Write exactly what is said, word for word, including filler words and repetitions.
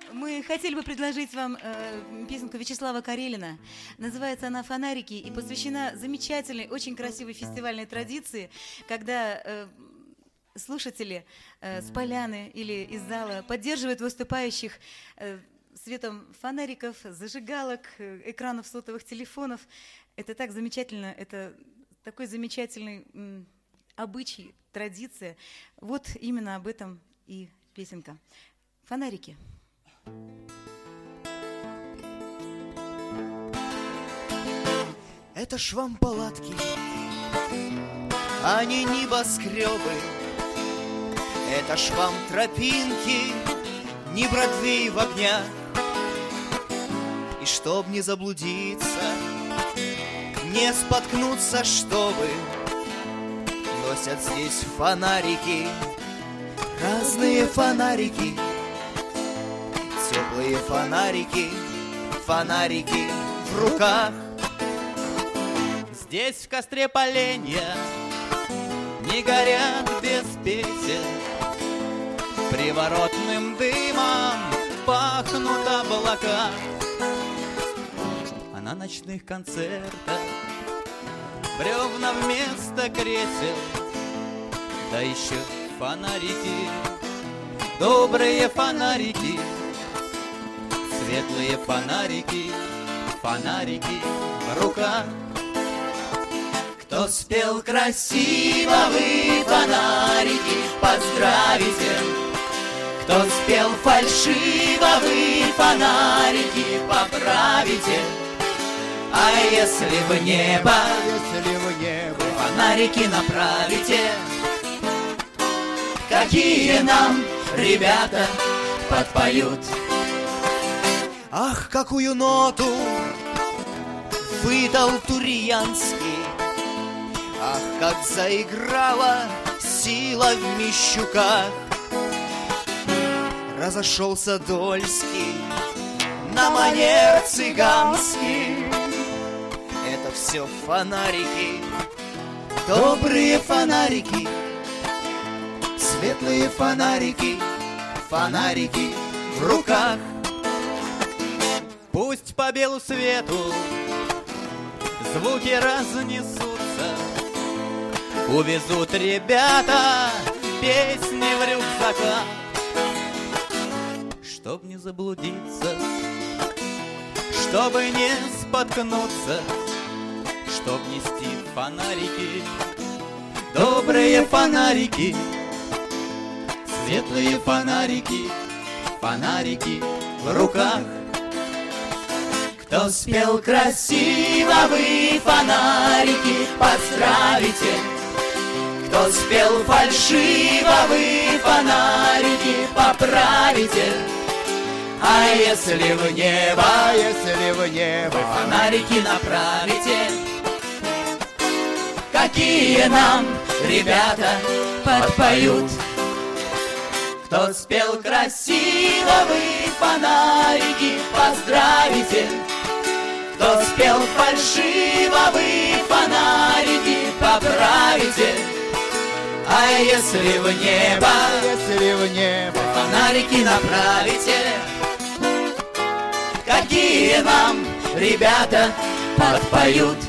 Мы хотели бы предложить вам э, песенку Вячеслава Карелина. Называется она «Фонарики» и посвящена замечательной, очень красивой фестивальной традиции, когда э, слушатели э, с поляны или из зала поддерживают выступающих э, светом фонариков, зажигалок, э, экранов сотовых телефонов. Это так замечательно, это такой замечательный м, обычай, традиция. Вот именно об этом и песенка. Фонарики. Это ж вам палатки, а не небоскребы. Это ж вам тропинки, не Бродвей в огнях. И чтоб не заблудиться, не споткнуться, чтобы носят здесь фонарики, разные фонарики, теплые фонарики, фонарики в руках. Здесь в костре поленья не горят без песен, приворотным дымом пахнут облака. А на ночных концертах бревна вместо кресел, да еще фонарики, добрые фонарики, светлые фонарики, фонарики в руках. Кто спел красиво, вы фонарики, поздравите. Кто спел фальшиво, вы фонарики, поправите. А если в небо, если в небо фонарики направите, какие нам ребята подпоют. Ах, какую ноту выдал Турьянский, ах, как заиграла сила в Мещуках. Разошелся Дольский на манер цыганский. Это все фонарики, добрые фонарики, светлые фонарики, фонарики в руках. Пусть по белу свету звуки разнесутся, увезут ребята песни в рюкзаках. Чтоб не заблудиться, чтобы не споткнуться, чтоб нести фонарики, добрые фонарики, светлые фонарики, фонарики в руках. Кто спел красиво, вы фонарики, поздравите. Кто спел фальшиво, вы фонарики, поправите. А если в небо, а если в небо вы фонарики направите, какие нам ребята подпоют. Кто спел красиво, вы фонарики, поздравите. Кто спел фальшиво, вы фонарики, поправите. А если в небо, если в небо фонарики направите, какие нам ребята подпоют.